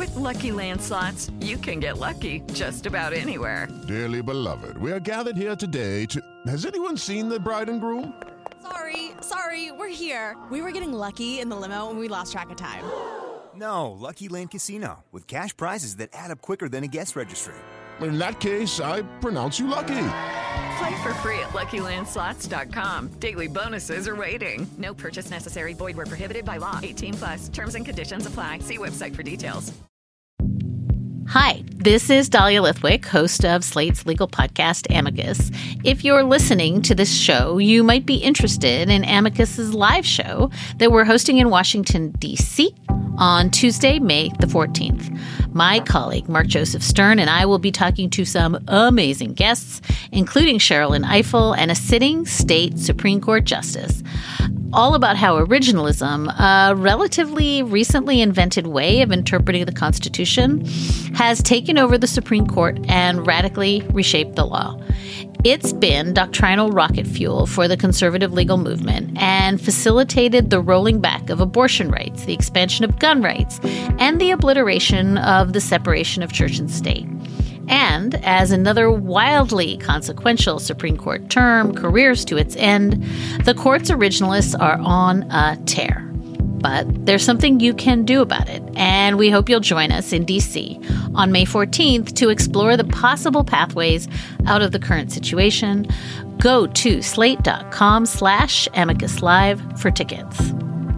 With Lucky Land Slots, you can get lucky just about anywhere. Dearly beloved, we are gathered here today to... Has anyone seen the bride and groom? Sorry, we're here. We were getting lucky in the limo and we lost track of time. No, Lucky Land Casino, with cash prizes that add up quicker than a guest registry. In that case, I pronounce you lucky. Play for free at LuckyLandSlots.com. Daily bonuses are waiting. No purchase necessary. Void where prohibited by law. 18+. Terms and conditions apply. See website for details. Hi, this is Dahlia Lithwick, host of Slate's legal podcast, Amicus. If you're listening to this show, you might be interested in Amicus's live show that we're hosting in Washington, D.C. on Tuesday, May the 14th. My colleague, Mark Joseph Stern, and I will be talking to some amazing guests, including Sherrilyn Ifill and a sitting state Supreme Court justice, all about how originalism, a relatively recently invented way of interpreting the Constitution, has taken over the Supreme Court and radically reshaped the law. It's been doctrinal rocket fuel for the conservative legal movement and facilitated the rolling back of abortion rights, the expansion of gun rights, and the obliteration of the separation of church and state. And as another wildly consequential Supreme Court term careers to its end, the court's originalists are on a tear. But there's something you can do about it, and we hope you'll join us in D.C. on May 14th to explore the possible pathways out of the current situation. Go to slate.com/Amicus Live for tickets.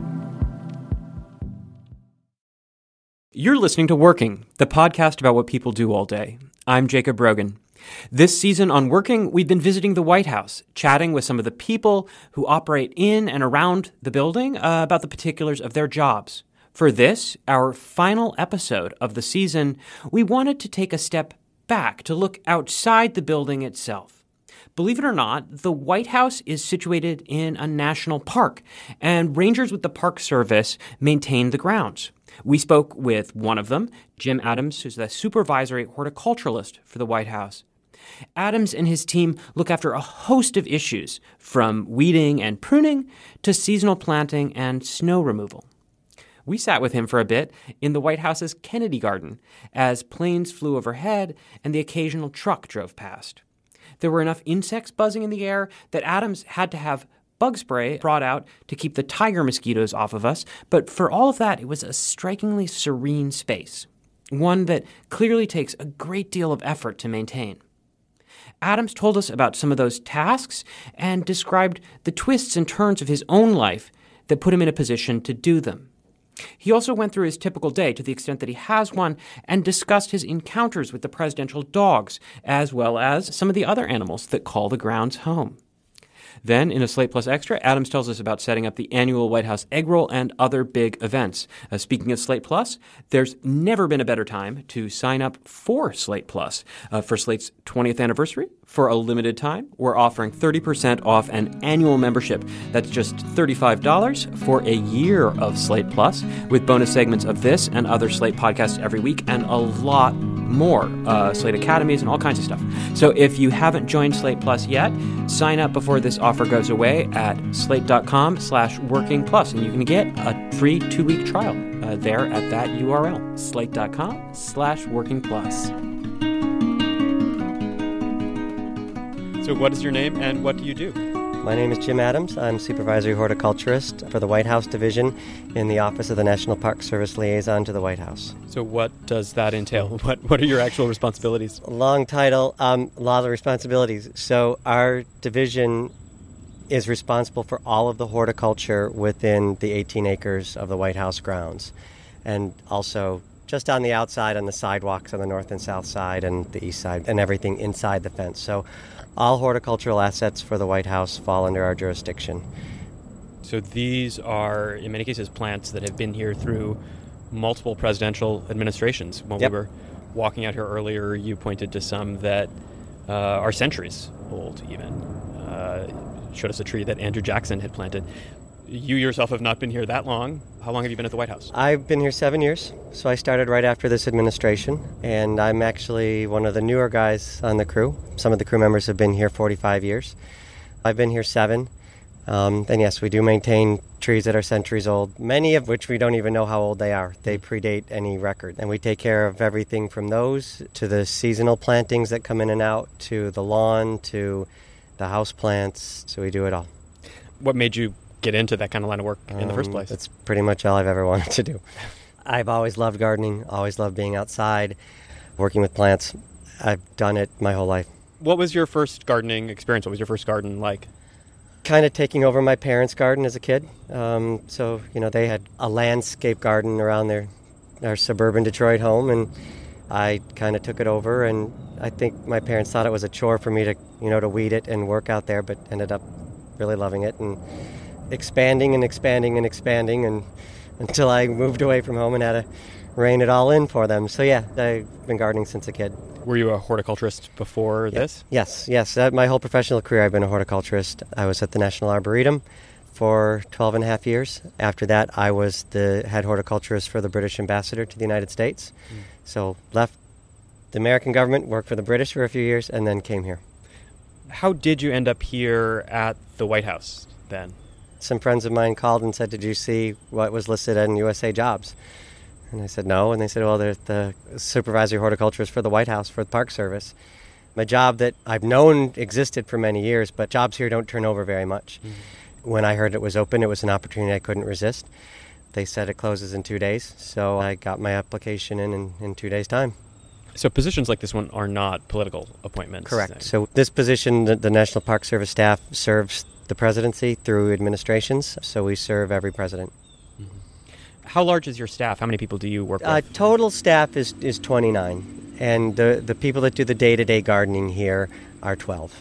You're listening to Working, the podcast about what people do all day. I'm Jacob Rogan. This season on Working, we've been visiting the White House, chatting with some of the people who operate in and around the building about the particulars of their jobs. For this, our final episode of the season, we wanted to take a step back to look outside the building itself. Believe it or not, the White House is situated in a national park, and rangers with the Park Service maintain the grounds. We spoke with one of them, Jim Adams, who's the supervisory horticulturalist for the White House. Adams and his team look after a host of issues, from weeding and pruning to seasonal planting and snow removal. We sat with him for a bit in the White House's Kennedy Garden as planes flew overhead and the occasional truck drove past. There were enough insects buzzing in the air that Adams had to have bug spray brought out to keep the tiger mosquitoes off of us, but for all of that, it was a strikingly serene space, one that clearly takes a great deal of effort to maintain. Adams told us about some of those tasks and described the twists and turns of his own life that put him in a position to do them. He also went through his typical day, to the extent that he has one, and discussed his encounters with the presidential dogs, as well as some of the other animals that call the grounds home. Then, in a Slate Plus Extra, Adams tells us about setting up the annual White House Egg Roll and other big events. Speaking of Slate Plus, there's never been a better time to sign up for Slate Plus. For Slate's 20th anniversary, for a limited time, we're offering 30% off an annual membership. That's just $35 for a year of Slate Plus, with bonus segments of this and other Slate podcasts every week, and a lot more, Slate Academies and all kinds of stuff. So if you haven't joined Slate Plus yet, sign up before this offer goes away at slate.com/working plus, and you can get a free 2-week trial there at that URL, slate.com/working plus. So what is your name and what do you do? My name is Jim Adams. I'm supervisory horticulturist for the White House Division in the Office of the National Park Service Liaison to the White House. So what does that entail? What are your actual responsibilities? Long title, a lot of responsibilities. So our division is responsible for all of the horticulture within the 18 acres of the White House grounds, and also just on the outside, on the sidewalks on the north and south side and the east side, and everything inside the fence. So all horticultural assets for the White House fall under our jurisdiction. So these are, in many cases, plants that have been here through multiple presidential administrations. When we were walking out here earlier, you pointed to some that are centuries old even. Showed us a tree that Andrew Jackson had planted. You yourself have not been here that long. How long have you been at the White House? I've been here 7 years, so I started right after this administration, and I'm actually one of the newer guys on the crew. Some of the crew members have been here 45 years. I've been here 7. And yes, we do maintain trees that are centuries old, many of which we don't even know how old they are. They predate any record. And we take care of everything from those to the seasonal plantings that come in and out, to the lawn, to the house plants. So we do it all. What made you get into that kind of line of work in the first place? That's pretty much all I've ever wanted to do. I've always loved gardening, always loved being outside, working with plants. I've done it my whole life. What was your first gardening experience? What was your first garden like? Kind of taking over my parents' garden as a kid. So, they had a landscape garden around their suburban Detroit home, and I kind of took it over, and I think my parents thought it was a chore for me to, to weed it and work out there, but ended up really loving it and expanding and until I moved away from home and had to rein it all in for them. So yeah, I've been gardening since a kid. Were you a horticulturist before this? Yes. My whole professional career I've been a horticulturist. I was at the National Arboretum for 12 and a half years. After that, I was the head horticulturist for the British ambassador to the United States. So left the American government, worked for the British for a few years, and then came here. How did you end up here at the White House then? Some friends of mine called and said, "Did you see what was listed in USA Jobs?" And I said, "No." And they said, "Well, they're the supervisory horticulturist for the White House for the Park Service." A job that I've known existed for many years, but jobs here don't turn over very much. When I heard it was open, it was an opportunity I couldn't resist. They said it closes in 2 days, so I got my application in 2 days' time. So positions like this one are not political appointments? Correct. So this position, the National Park Service staff serves the presidency through administrations, so we serve every president. How large is your staff? How many people do you work with? Total staff is 29, and the people that do the day-to-day gardening here are 12.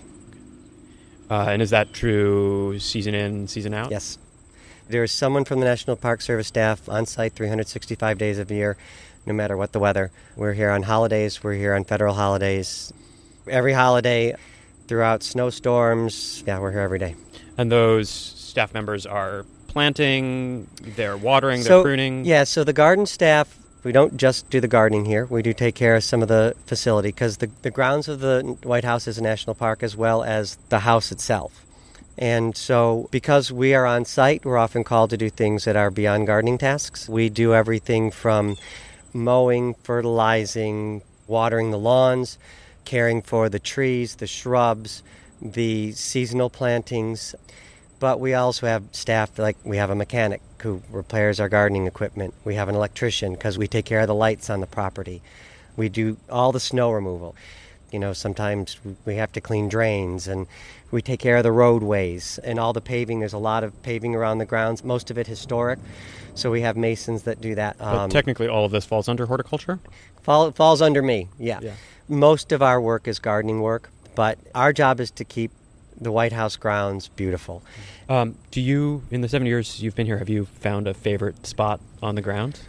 And is that true season in, season out? Yes. There is someone from the National Park Service staff on site 365 days of the year, no matter what the weather. We're here on holidays. We're here on federal holidays. Every holiday, throughout snowstorms, we're here every day. And those staff members are planting, they're watering, they're pruning? Yeah, so the garden staff, we don't just do the gardening here. We do take care of some of the facility because the grounds of the White House is a national park as well as the house itself. And so because we are on site, we're often called to do things that are beyond gardening tasks. We do everything from mowing, fertilizing, watering the lawns, caring for the trees, the shrubs, the seasonal plantings. But we also have staff, like we have a mechanic who repairs our gardening equipment. We have an electrician because we take care of the lights on the property. We do all the snow removal. Sometimes we have to clean drains, and we take care of the roadways and all the paving. There's a lot of paving around the grounds, most of it historic. So we have masons that do that. But technically all of this falls under horticulture? Falls under me, yeah. Most of our work is gardening work, but our job is to keep the White House grounds beautiful. Do you, in the 7 years you've been here, have you found a favorite spot on the grounds?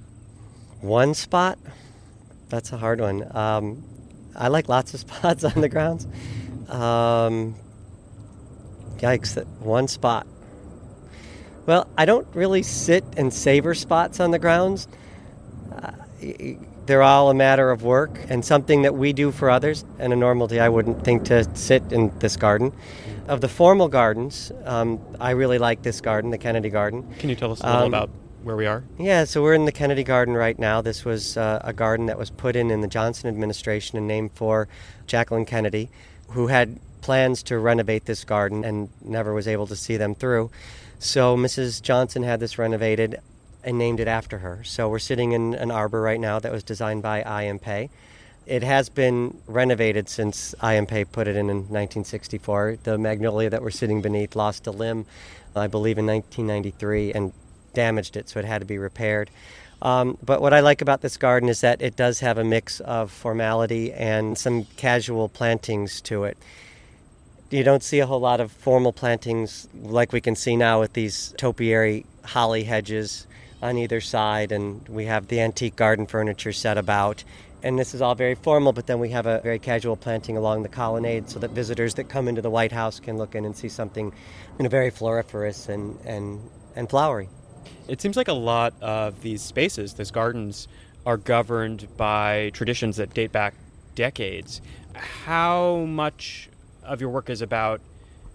One spot? That's a hard one. I like lots of spots on the grounds. Yikes, one spot. Well, I don't really sit and savor spots on the grounds. They're all a matter of work and something that we do for others. And a normal day, I wouldn't think to sit in this garden. Of the formal gardens, I really like this garden, the Kennedy Garden. Can you tell us a little about where we are? Yeah, so we're in the Kennedy Garden right now. This was a garden that was put in the Johnson administration and named for Jacqueline Kennedy, who had plans to renovate this garden and never was able to see them through. So Mrs. Johnson had this renovated and named it after her. So we're sitting in an arbor right now that was designed by I.M. Pei. It has been renovated since I.M. Pei put it in 1964. The magnolia that we're sitting beneath lost a limb, I believe, in 1993 and damaged it, so it had to be repaired. But what I like about this garden is that it does have a mix of formality and some casual plantings to it. You don't see a whole lot of formal plantings like we can see now with these topiary holly hedges on either side, and we have the antique garden furniture set about. And this is all very formal, but then we have a very casual planting along the colonnade so that visitors that come into the White House can look in and see something very floriferous and flowery. It seems like a lot of these spaces, these gardens, are governed by traditions that date back decades. How much of your work is about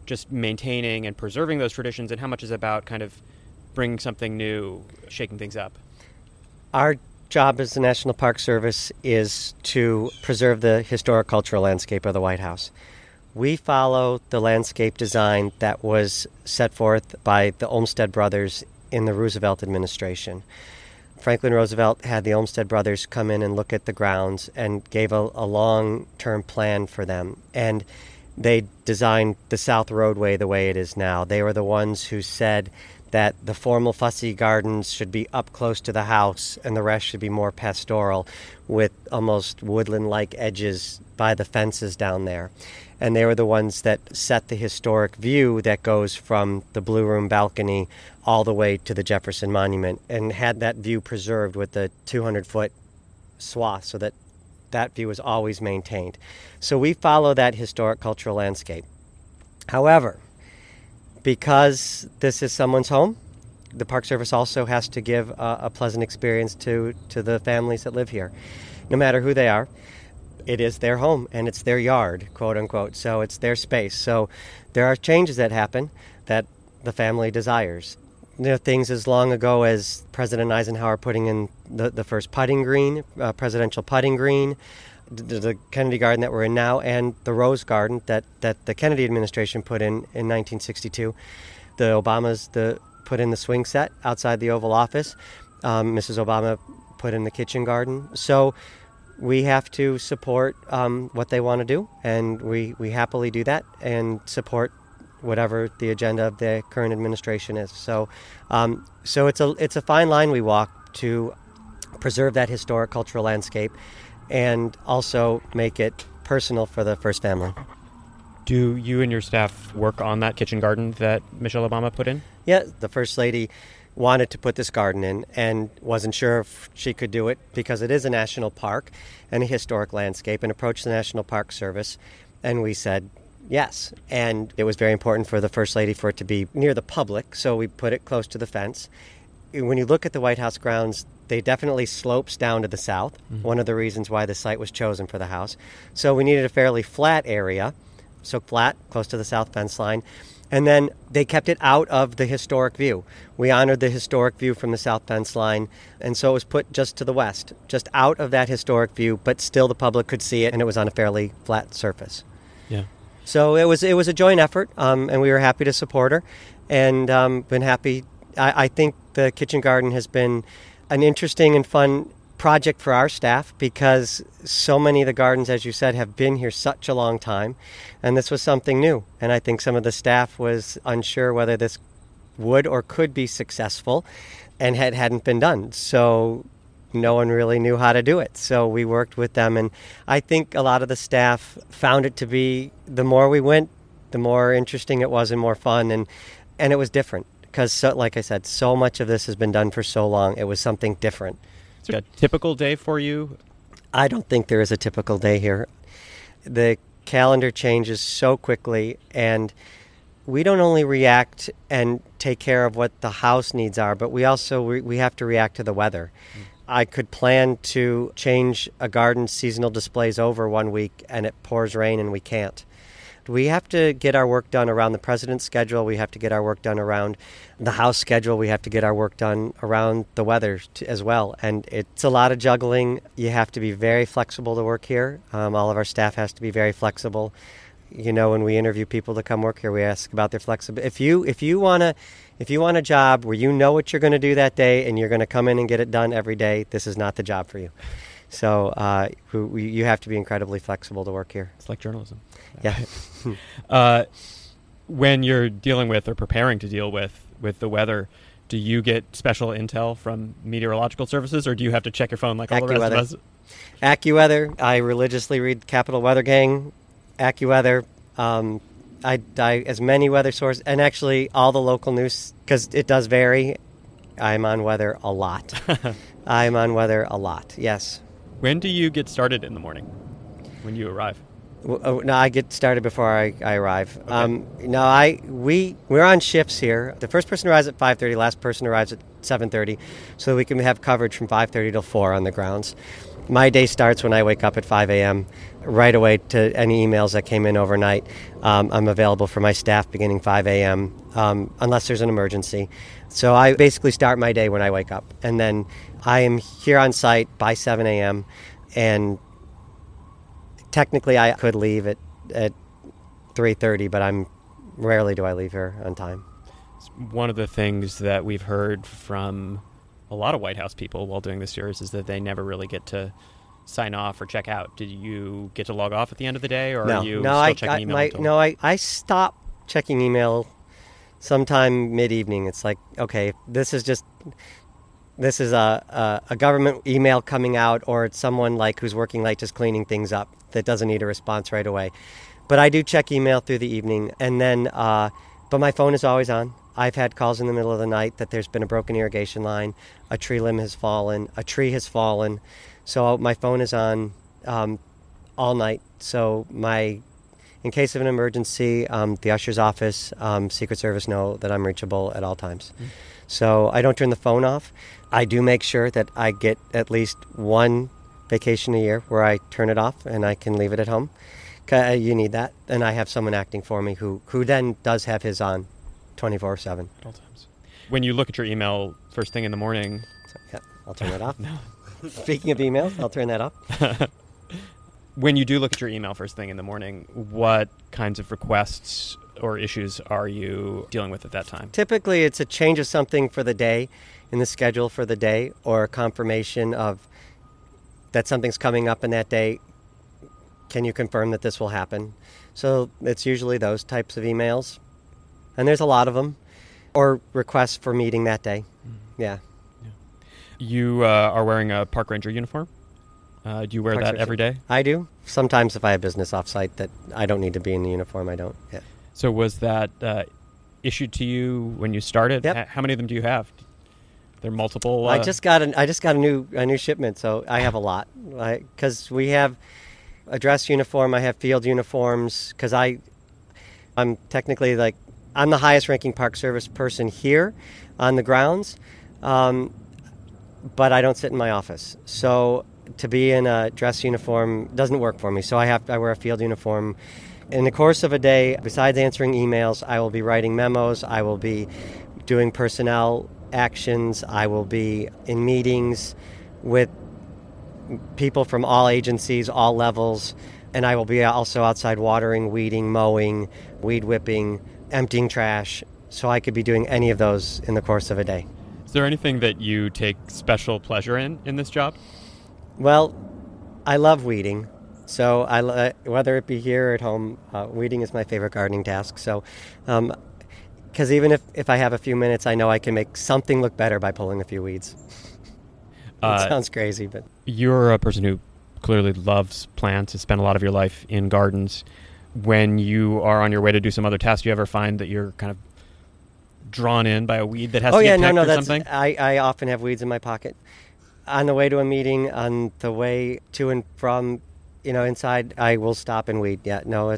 just maintaining and preserving those traditions, and how much is about kind of bringing something new, shaking things up? Our job as the National Park Service is to preserve the historic cultural landscape of the White House. We follow the landscape design that was set forth by the Olmsted brothers in the Roosevelt administration. Franklin Roosevelt had the Olmsted brothers come in and look at the grounds and gave a long-term plan for them. And they designed the South Roadway the way it is now. They were the ones who said that the formal fussy gardens should be up close to the house and the rest should be more pastoral with almost woodland-like edges by the fences down there. And they were the ones that set the historic view that goes from the Blue Room balcony all the way to the Jefferson Monument and had that view preserved with the 200-foot swath so that that view is always maintained. So we follow that historic cultural landscape. However, because this is someone's home, the Park Service also has to give a pleasant experience to the families that live here. No matter who they are, it is their home and it's their yard, quote unquote, so it's their space. So there are changes that happen that the family desires. There are things as long ago as President Eisenhower putting in the first putting green, presidential putting green, the Kennedy Garden that we're in now, and the Rose Garden that the Kennedy administration put in 1962. The Obamas put in the swing set outside the Oval Office. Mrs. Obama put in the kitchen garden. So we have to support what they want to do, and we happily do that and support whatever the agenda of the current administration is. So it's a fine line we walk to preserve that historic cultural landscape and also make it personal for the first family. Do you and your staff work on that kitchen garden that Michelle Obama put in? Yeah, the First Lady wanted to put this garden in and wasn't sure if she could do it because it is a national park and a historic landscape, and approached the National Park Service, and we said yes. And it was very important for the First Lady for it to be near the public, so we put it close to the fence. When you look at the White House grounds, they definitely slopes down to the south, one of the reasons why the site was chosen for the house. So we needed a fairly flat area, so flat, close to the south fence line. And then they kept it out of the historic view. We honored the historic view from the south fence line, and so it was put just to the west, just out of that historic view, but still the public could see it, and it was on a fairly flat surface. Yeah. So it was a joint effort, and we were happy to support her, and been happy. I think the kitchen garden has been an interesting and fun project for our staff because so many of the gardens, as you said, have been here such a long time, and this was something new. And I think some of the staff was unsure whether this would or could be successful and hadn't been done. So no one really knew how to do it. So we worked with them, and I think a lot of the staff found it to be, the more we went, the more interesting it was and more fun, and it was different. Because, like I said, so much of this has been done for so long. It was something different. Is there a typical day for you? I don't think there is a typical day here. The calendar changes so quickly, and we don't only react and take care of what the house needs are, but we also we have to react to the weather. I could plan to change a garden's seasonal displays over one week, and it pours rain and we can't. We have to get our work done around the president's schedule. We have to get our work done around the House schedule. We have to get our work done around the weather as well. And it's a lot of juggling. You have to be very flexible to work here. All of our staff has to be very flexible. You know, when we interview people to come work here, we ask about their flexibility. If you want a job where you know what you're going to do that day and you're going to come in and get it done every day, this is not the job for you. So you have to be incredibly flexible to work here. It's like journalism. Yeah. When you're dealing with or preparing to deal with the weather, do you get special intel from meteorological services, or do you have to check your phone like all the rest of us? AccuWeather. I religiously read Capital Weather Gang, AccuWeather. I as many weather sources, and actually all the local news, because it does vary. I'm on weather a lot. Yes. When do you get started in the morning? When you arrive? No, I get started before I arrive. Okay. We're on shifts here. The first person arrives at 5:30, last person arrives at 7:30, so we can have coverage from 5:30 till 4 on the grounds. my day starts when I wake up at 5 a.m. Right away to any emails that came in overnight. I'm available for my staff beginning 5 a.m. Unless there's an emergency. So I basically start my day when I wake up. And then I am here on site by 7 a.m. And technically I could leave at 3:30, but rarely do I leave here on time. One of the things that we've heard from a lot of White House people while doing this series is that they never really get to sign off or check out. Did you get to log off at the end of the day, or are you still checking email? I stop checking email sometime mid-evening. It's like, okay, this is a government email coming out, or it's someone like who's working late just cleaning things up that doesn't need a response right away. But I do check email through the evening, and then but my phone is always on. I've had calls in the middle of the night that there's been a broken irrigation line, a tree limb has fallen, a tree has fallen. So my phone is on all night. So in case of an emergency, the usher's office, Secret Service know that I'm reachable at all times. Mm-hmm. So I don't turn the phone off. I do make sure that I get at least one vacation a year where I turn it off and I can leave it at home. You need that. And I have someone acting for me who then does have his on 24/7. At all times. When you look at your email first thing in the morning... Yeah, I'll turn that off. No. Speaking of emails, I'll turn that off. When you do look at your email first thing in the morning, what kinds of requests or issues are you dealing with at that time? Typically, it's a change of something for the day in the schedule for the day, or a confirmation of that something's coming up in that day. Can you confirm that this will happen? So it's usually those types of emails. And there's a lot of them. Or requests for meeting that day. Mm-hmm. Yeah. You are wearing a park ranger uniform. Do you wear that every day? I do. Sometimes if I have business off-site that I don't need to be in the uniform, I don't. Yeah. So was that issued to you when you started? Yep. How many of them do you have? There are multiple. I just got a new shipment, so I have a lot. Because we have a dress uniform, I have field uniforms. Because I'm technically I'm the highest ranking Park Service person here on the grounds, but I don't sit in my office. So to be in a dress uniform doesn't work for me. So I wear a field uniform. In the course of a day, besides answering emails, I will be writing memos. I will be doing personnel actions. I will be in meetings with people from all agencies, all levels, and I will be also outside watering, weeding, mowing, weed whipping, emptying trash. So I could be doing any of those in the course of a day. Is there anything that you take special pleasure in this job? Well, I love weeding. So whether it be here or at home, weeding is my favorite gardening task. So, because even if I have a few minutes, I know I can make something look better by pulling a few weeds. It sounds crazy, but... You're a person who clearly loves plants, has spent a lot of your life in gardens. When you are on your way to do some other task, do you ever find that you're kind of drawn in by a weed that has to get pecked or something? I often have weeds in my pocket. On the way to a meeting, on the way to and from, inside, I will stop and weed. Yeah, no,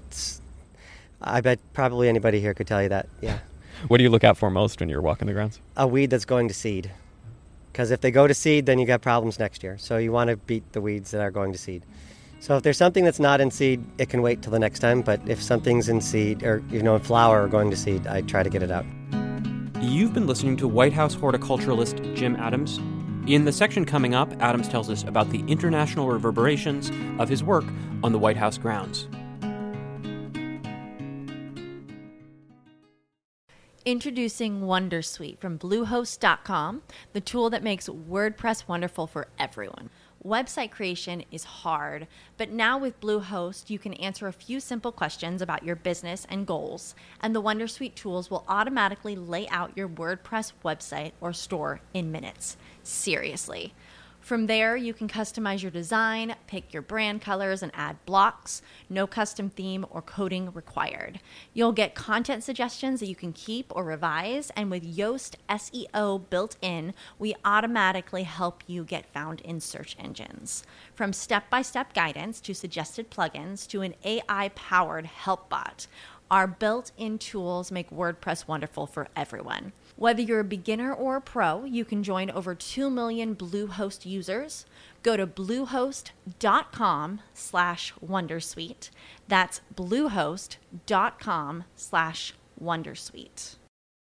I bet probably anybody here could tell you that, yeah. What do you look out for most when you're walking the grounds? A weed that's going to seed. Because if they go to seed, then you got problems next year. So you want to beat the weeds that are going to seed. So if there's something that's not in seed, it can wait till the next time. But if something's in seed or, in flower or going to seed, I try to get it out. You've been listening to White House horticulturalist Jim Adams. In the section coming up, Adams tells us about the international reverberations of his work on the White House grounds. Introducing Wondersuite from Bluehost.com, the tool that makes WordPress wonderful for everyone. Website creation is hard, but now with Bluehost, you can answer a few simple questions about your business and goals, and the Wondersuite tools will automatically lay out your WordPress website or store in minutes. Seriously. From there, you can customize your design, pick your brand colors, and add blocks. No custom theme or coding required. You'll get content suggestions that you can keep or revise, and with Yoast SEO built in, we automatically help you get found in search engines. From step-by-step guidance to suggested plugins to an AI-powered help bot, our built-in tools make WordPress wonderful for everyone. Whether you're a beginner or a pro, you can join over 2 million Bluehost users. Go to bluehost.com/wondersuite. That's bluehost.com/wondersuite.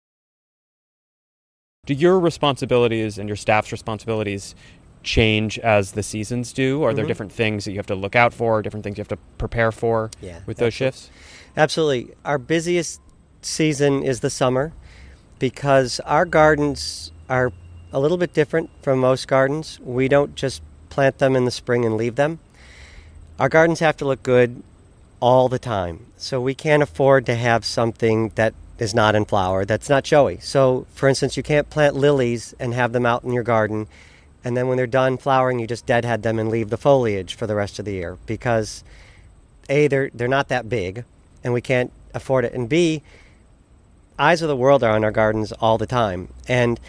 Do your responsibilities and your staff's responsibilities change as the seasons do? Are there different things that you have to look out for, different things you have to prepare for with those shifts? Absolutely. Our busiest season is the summer because our gardens are a little bit different from most gardens. We don't just plant them in the spring and leave them. Our gardens have to look good all the time. So we can't afford to have something that is not in flower, that's not showy. So, for instance, you can't plant lilies and have them out in your garden, and then when they're done flowering, you just deadhead them and leave the foliage for the rest of the year because, A, they're not that big, and we can't afford it, and B, eyes of the world are on our gardens all the time. And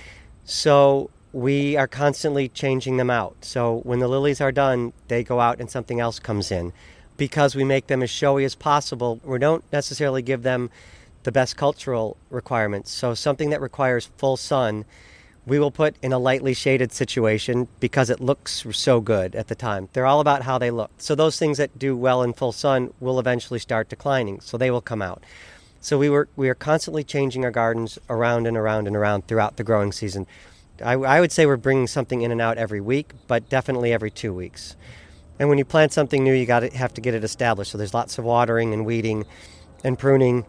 so we are constantly changing them out. So when the lilies are done, they go out and something else comes in. Because we make them as showy as possible, we don't necessarily give them the best cultural requirements. So something that requires full sun, we will put in a lightly shaded situation because it looks so good at the time. They're all about how they look. So those things that do well in full sun will eventually start declining, so they will come out. So we are constantly changing our gardens around and around and around throughout the growing season. I would say we're bringing something in and out every week, but definitely every 2 weeks. And when you plant something new, you have to get it established. So there's lots of watering and weeding and pruning.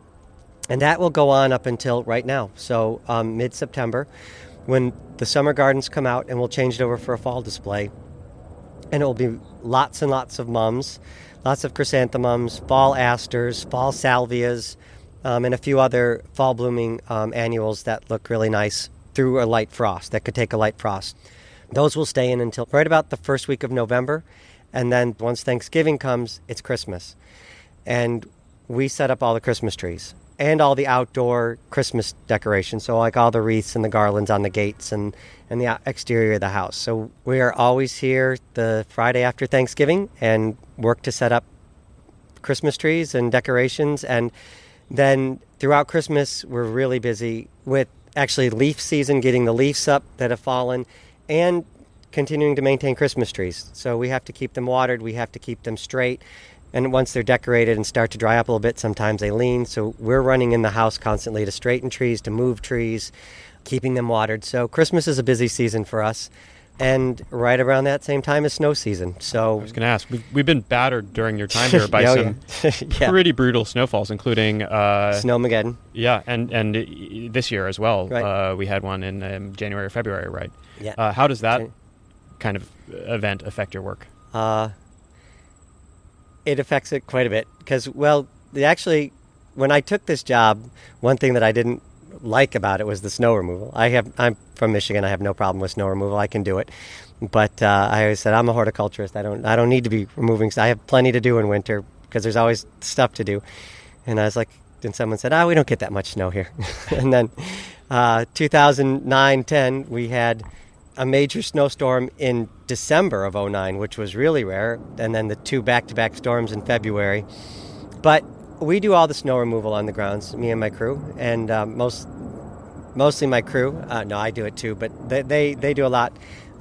And that will go on up until right now. So mid-September, when the summer gardens come out, and we'll change it over for a fall display. And it will be lots and lots of mums, lots of chrysanthemums, fall asters, fall salvias, and a few other fall blooming annuals that look really nice through a light frost, that could take a light frost. Those will stay in until right about the first week of November. And then once Thanksgiving comes, it's Christmas. And we set up all the Christmas trees and all the outdoor Christmas decorations, so like all the wreaths and the garlands on the gates and the exterior of the house. So we are always here the Friday after Thanksgiving and work to set up Christmas trees and decorations. And then throughout Christmas, we're really busy with actually leaf season, getting the leaves up that have fallen, and continuing to maintain Christmas trees. So we have to keep them watered, we have to keep them straight. And once they're decorated and start to dry up a little bit, sometimes they lean. So we're running in the house constantly to straighten trees, to move trees, keeping them watered. So Christmas is a busy season for us. And right around that same time is snow season. So I was going to ask, we've been battered during your time here by some pretty brutal snowfalls, including Snowmageddon. Yeah, and this year as well. Right. We had one in January or February, right? Yeah. How does that kind of event affect your work? It affects it quite a bit because, when I took this job, one thing that I didn't like about it was the snow removal. I'm from Michigan. I have no problem with snow removal. I can do it. But I always said I'm a horticulturist. I don't need to be removing. I have plenty to do in winter because there's always stuff to do. And I was like, then someone said, we don't get that much snow here. And then 2009-10, we had a major snowstorm in December of 2009, which was really rare, and then the 2 back-to-back storms in February. But we do all the snow removal on the grounds, me and my crew, and mostly my crew. No, I do it too, but they do a lot.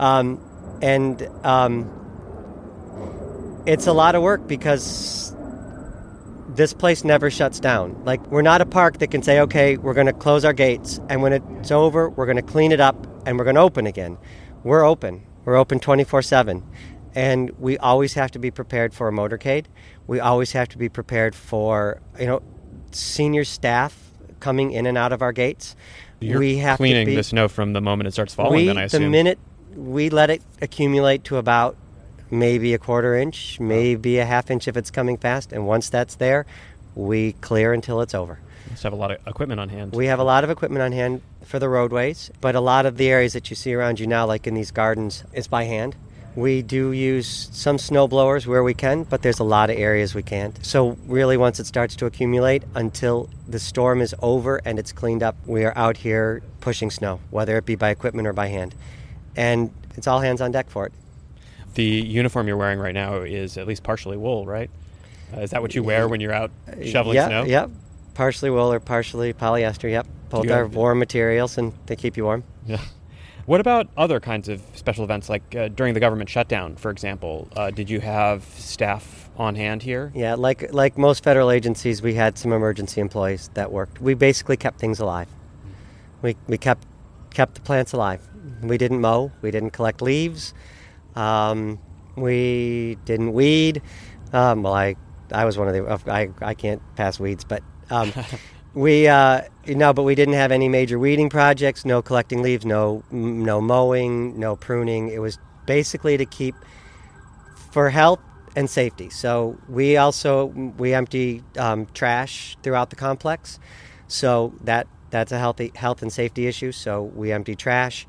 It's a lot of work because this place never shuts down. Like, we're not a park that can say, okay, we're going to close our gates, and when it's over, we're going to clean it up, and we're going to open again. We're open. We're open 24/7. And we always have to be prepared for a motorcade. We always have to be prepared for, senior staff coming in and out of our gates. We have cleaning the snow from the moment it starts falling, then I assume. The minute we let it accumulate to about maybe a 1/4 inch, maybe a 1/2 inch if it's coming fast. And once that's there, we clear until it's over. You must have a lot of equipment on hand. We have a lot of equipment on hand for the roadways, but a lot of the areas that you see around you now, like in these gardens, is by hand. We do use some snow blowers where we can, but there's a lot of areas we can't. So really, once it starts to accumulate, until the storm is over and it's cleaned up, we are out here pushing snow, whether it be by equipment or by hand. And it's all hands on deck for it. The uniform you're wearing right now is at least partially wool, right? Is that what you wear when you're out shoveling snow? Yeah, partially wool or partially polyester, yep. Both You are have- warm materials, and they keep you warm. Yeah. What about other kinds of special events, like during the government shutdown, for example? Did you have staff on hand here? Yeah, like most federal agencies, we had some emergency employees that worked. We basically kept things alive. We kept the plants alive. We didn't mow. We didn't collect leaves. We didn't weed. Well, I was one of the. I can't pass weeds, but but we didn't have any major weeding projects. No collecting leaves. No mowing. No pruning. It was basically to keep for health and safety. So we empty trash throughout the complex. So that's a health and safety issue. So we empty trash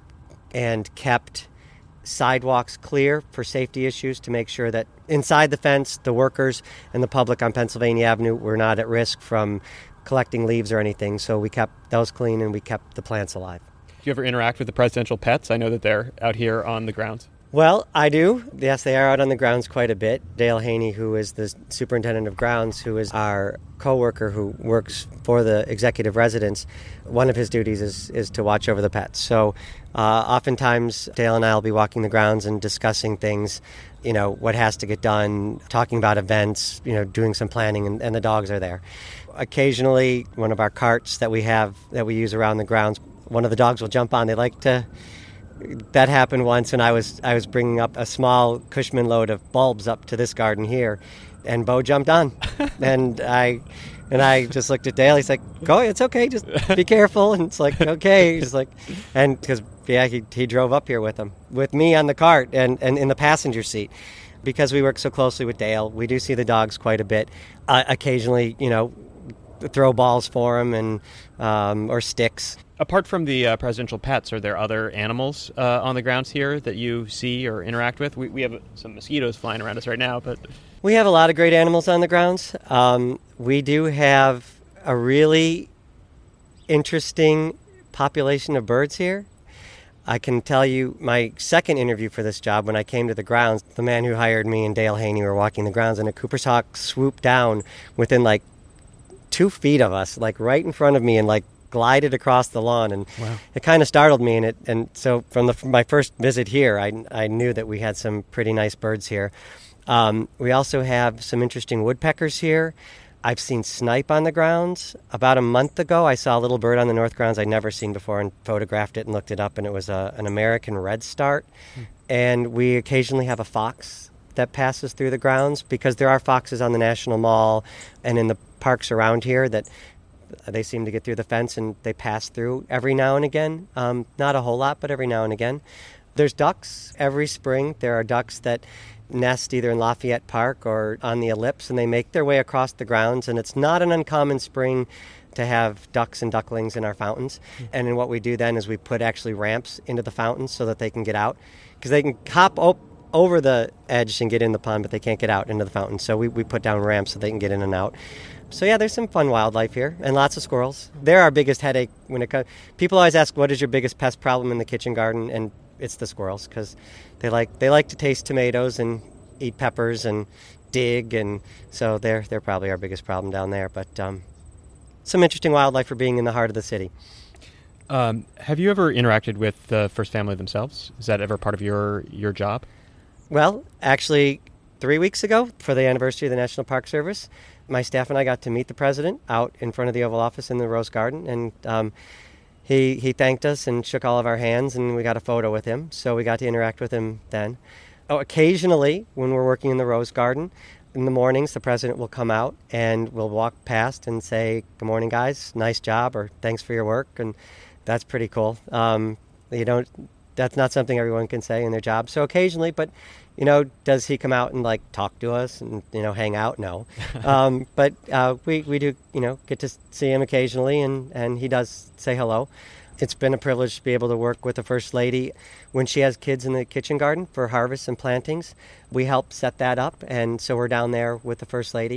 and kept sidewalks clear for safety issues to make sure that inside the fence, the workers and the public on Pennsylvania Avenue were not at risk from collecting leaves or anything. So we kept those clean and we kept the plants alive. Do you ever interact with the presidential pets? I know that they're out here on the grounds. Well, I do. Yes, they are out on the grounds quite a bit. Dale Haney, who is the superintendent of grounds, who is our co-worker who works for the executive residence, one of his duties is to watch over the pets. So oftentimes Dale and I will be walking the grounds and discussing things, what has to get done, talking about events, doing some planning, and the dogs are there. Occasionally, one of our carts that we use around the grounds, one of the dogs will jump on. They like to... That happened once when I was bringing up a small Cushman load of bulbs up to this garden here, and Bo jumped on, and I just looked at Dale. He's like, "Go, it's okay, just be careful." And it's like, "Okay," he's like, and because he drove up here with me on the cart and in the passenger seat, because we work so closely with Dale. We do see the dogs quite a bit. Occasionally, throw balls for him and or sticks. Apart from the presidential pets, are there other animals on the grounds here that you see or interact with? We have some mosquitoes flying around us right now, but... We have a lot of great animals on the grounds. We do have a really interesting population of birds here. I can tell you my second interview for this job, when I came to the grounds, the man who hired me and Dale Haney were walking the grounds, and a Cooper's hawk swooped down within 2 feet of us, right in front of me, and glided across the lawn, and wow. It kind of startled me. And so from my first visit here, I knew that we had some pretty nice birds here. We also have some interesting woodpeckers here. I've seen snipe on the grounds. About a month ago, I saw a little bird on the north grounds I'd never seen before, and photographed it and looked it up, and it was an American redstart. And we occasionally have a fox that passes through the grounds, because there are foxes on the National Mall and in the parks around here that they seem to get through the fence, and they pass through every now and again. Not a whole lot, but every now and again. There's ducks every spring. There are ducks that nest either in Lafayette Park or on the Ellipse, and they make their way across the grounds. And it's not an uncommon spring to have ducks and ducklings in our fountains. And then what we do then is we put actually ramps into the fountains so that they can get out, because they can hop over the edge and get in the pond, but they can't get out into the fountain. So we put down ramps so they can get in and out. So yeah, there's some fun wildlife here, and lots of squirrels. They're our biggest headache when it comes. People always ask, what is your biggest pest problem in the kitchen garden? And it's the squirrels, because they like to taste tomatoes and eat peppers and dig, and so they're probably our biggest problem down there. But some interesting wildlife for being in the heart of the city. Have you ever interacted with the First Family themselves? Is that ever part of your job? Well, actually, 3 weeks ago, for the anniversary of the National Park Service, my staff and I got to meet the president out in front of the Oval Office in the Rose Garden, and he thanked us and shook all of our hands, and we got a photo with him, so we got to interact with him then. Occasionally, when we're working in the Rose Garden, in the mornings, the president will come out and we'll walk past and say, "Good morning, guys, nice job," or "Thanks for your work," and that's pretty cool. That's not something everyone can say in their job. So occasionally, but, does he come out and talk to us and, hang out? No. But we do, get to see him occasionally, and he does say hello. It's been a privilege to be able to work with the First Lady when she has kids in the kitchen garden for harvests and plantings. We help set that up, and so we're down there with the First Lady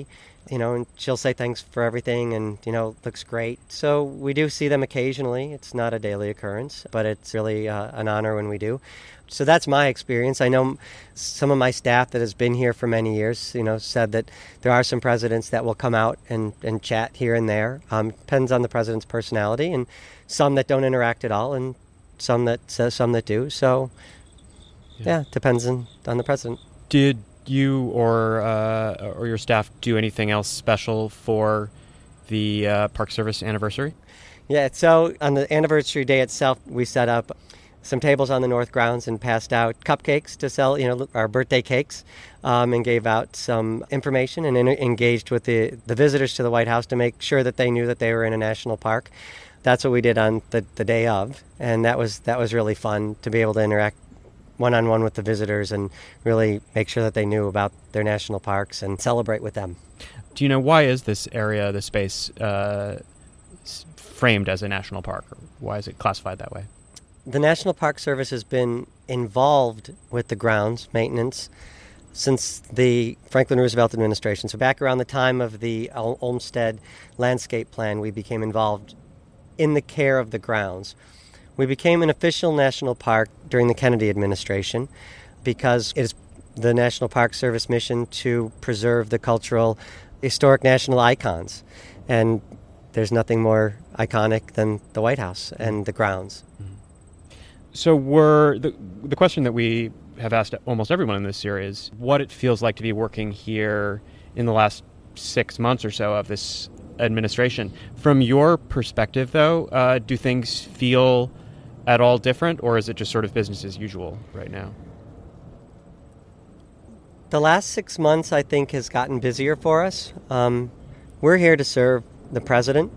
and she'll say thanks for everything and, looks great. So we do see them occasionally. It's not a daily occurrence, but it's really an honor when we do. So that's my experience. I know some of my staff that has been here for many years, said that there are some presidents that will come out and chat here and there. Depends on the president's personality, and some that don't interact at all, and some that do. So, yeah, depends on the president. Did you or your staff do anything else special for the Park Service anniversary? Yeah, so on the anniversary day itself, we set up some tables on the north grounds and passed out cupcakes to sell, our birthday cakes, and gave out some information and engaged with the visitors to the White House to make sure that they knew that they were in a national park. That's what we did on the day of, and that was really fun to be able to interact one-on-one with the visitors and really make sure that they knew about their national parks and celebrate with them. Do you know why is this area, this space, framed as a national park? Or why is it classified that way? The National Park Service has been involved with the grounds maintenance since the Franklin Roosevelt administration. So back around the time of the Olmsted landscape plan, we became involved in the care of the grounds. We became an official national park during the Kennedy administration because it is the National Park Service mission to preserve the cultural, historic national icons. And there's nothing more iconic than the White House and the grounds. So the question that we have asked almost everyone in this series, what it feels like to be working here in the last 6 months or so of this administration. From your perspective, though, do things feel at all different, or is it just sort of business as usual right now? The last 6 months, I think, has gotten busier for us. We're here to serve the president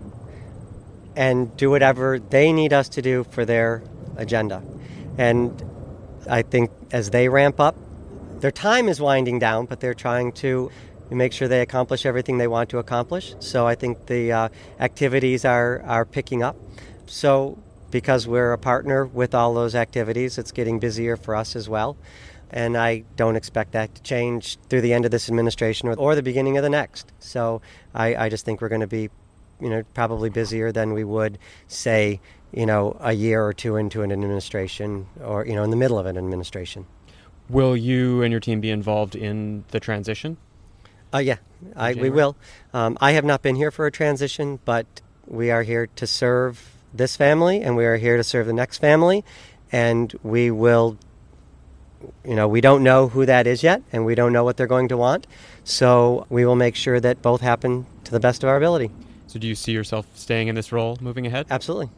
and do whatever they need us to do for their agenda. And I think as they ramp up, their time is winding down, but they're trying to make sure they accomplish everything they want to accomplish. So I think the activities are picking up. So because we're a partner with all those activities, it's getting busier for us as well. And I don't expect that to change through the end of this administration or the beginning of the next. So I just think we're going to be, probably busier than we would, say, a year or two into an administration or, in the middle of an administration. Will you and your team be involved in the transition? Yeah, we will. I have not been here for a transition, but we are here to serve this family, and we are here to serve the next family, and we will, we don't know who that is yet, and we don't know what they're going to want, so we will make sure that both happen to the best of our ability. So do you see yourself staying in this role moving ahead? Absolutely.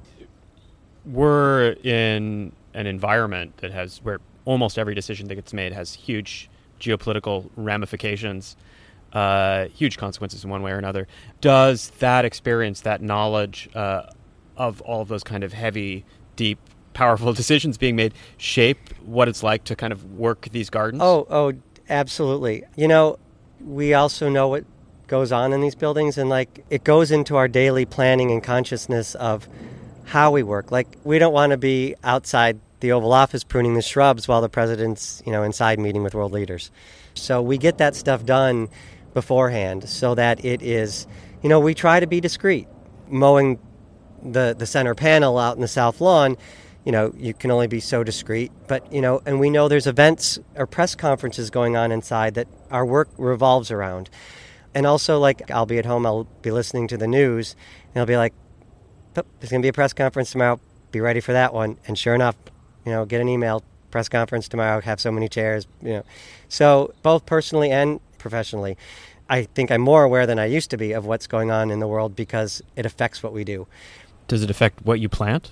We're in an environment where almost every decision that gets made has huge geopolitical ramifications, huge consequences in one way or another. Does that experience, that knowledge of all of those kind of heavy, deep, powerful decisions being made shape what it's like to kind of work these gardens? Oh, absolutely. We also know what goes on in these buildings, and it goes into our daily planning and consciousness of how we work. We don't want to be outside the Oval Office pruning the shrubs while the president's, inside meeting with world leaders. So we get that stuff done beforehand so that it is, we try to be discreet. Mowing the center panel out in the south lawn, you can only be so discreet. But, and we know there's events or press conferences going on inside that our work revolves around. And also, I'll be at home, I'll be listening to the news, and I'll be like, there's going to be a press conference tomorrow, be ready for that one. And sure enough, get an email, press conference tomorrow, have so many chairs, So both personally and professionally, I think I'm more aware than I used to be of what's going on in the world because it affects what we do. Does it affect what you plant?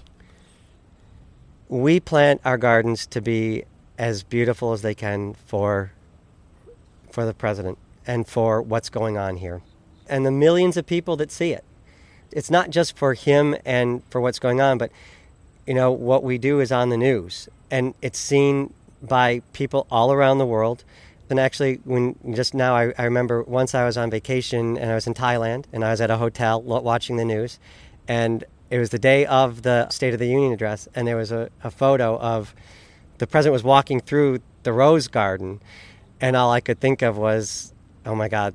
We plant our gardens to be as beautiful as they can for the president and for what's going on here. And the millions of people that see it. It's not just for him and for what's going on, but, what we do is on the news. And it's seen by people all around the world. And actually, I remember once I was on vacation and I was in Thailand and I was at a hotel watching the news. And it was the day of the State of the Union address. And there was a photo of the president was walking through the rose garden. And all I could think of was, oh my God,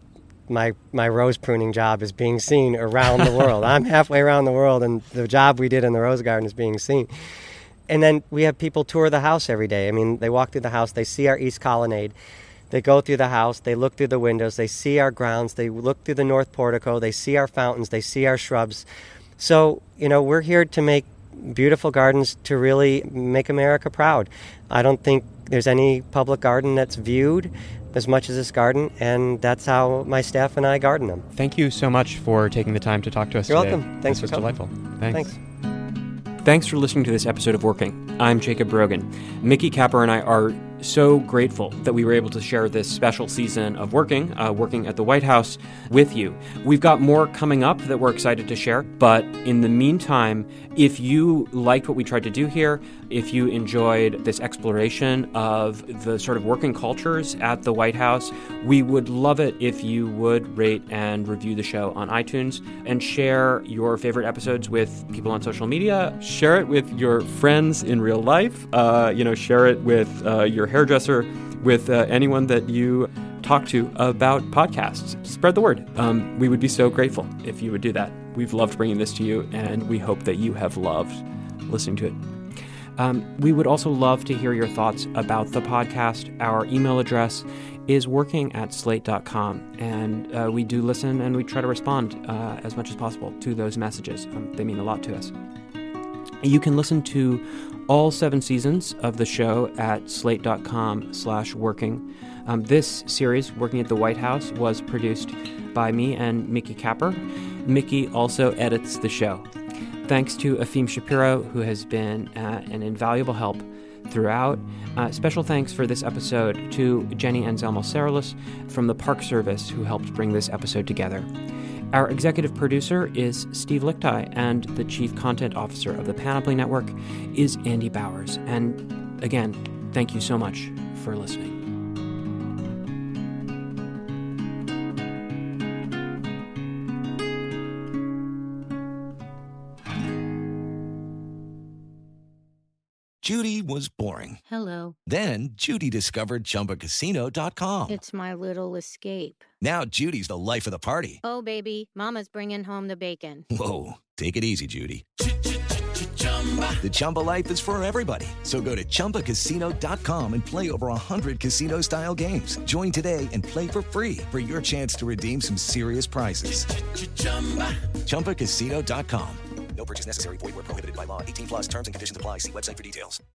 my rose pruning job is being seen around the world. I'm halfway around the world, and the job we did in the rose garden is being seen. And then we have people tour the house every day. I mean, they walk through the house, they see our east colonnade, they go through the house, they look through the windows, they see our grounds, they look through the north portico, they see our fountains, they see our shrubs. So, we're here to make beautiful gardens to really make America proud. I don't think there's any public garden that's viewed as much as this garden, and that's how my staff and I garden them. Thank you so much for taking the time to talk to us You're today. welcome. Thanks this for was coming. delightful. Thanks. Thanks. For listening to this episode of Working. I'm Jacob Brogan. Mickey Capper and I are so grateful that we were able to share this special season of Working at the White House with you. We've got more coming up that we're excited to share, but in the meantime, if you liked what we tried to do here, if you enjoyed this exploration of the sort of working cultures at the White House, we would love it if you would rate and review the show on iTunes and share your favorite episodes with people on social media. Share it with your friends in real life. Share it with your hairdresser, with anyone that you talk to about podcasts. Spread the word. We would be so grateful if you would do that. We've loved bringing this to you, and we hope that you have loved listening to it. We would also love to hear your thoughts about the podcast. Our email address is working@slate.com, and we do listen and we try to respond as much as possible to those messages. They mean a lot to us. You can listen to all 7 seasons of the show at slate.com/working. This series, Working at the White House, was produced by me and Mickey Capper. Mickey also edits the show. Thanks to Afim Shapiro, who has been an invaluable help throughout. Special thanks for this episode to Jenny Anselmo-Ceralis from the Park Service, who helped bring this episode together. Our executive producer is Steve Lichtai, and the chief content officer of the Panoply Network is Andy Bowers. And again, thank you so much for listening. Judy was boring. Hello. Then Judy discovered ChumbaCasino.com. It's my little escape. Now Judy's the life of the party. Oh, baby, mama's bringing home the bacon. Whoa, take it easy, Judy. The Chumba life is for everybody. So go to ChumbaCasino.com and play over 100 casino-style games. Join today and play for free for your chance to redeem some serious prizes. ChumbaCasino.com. No purchase necessary. Void where prohibited by law. 18+ terms and conditions apply. See website for details.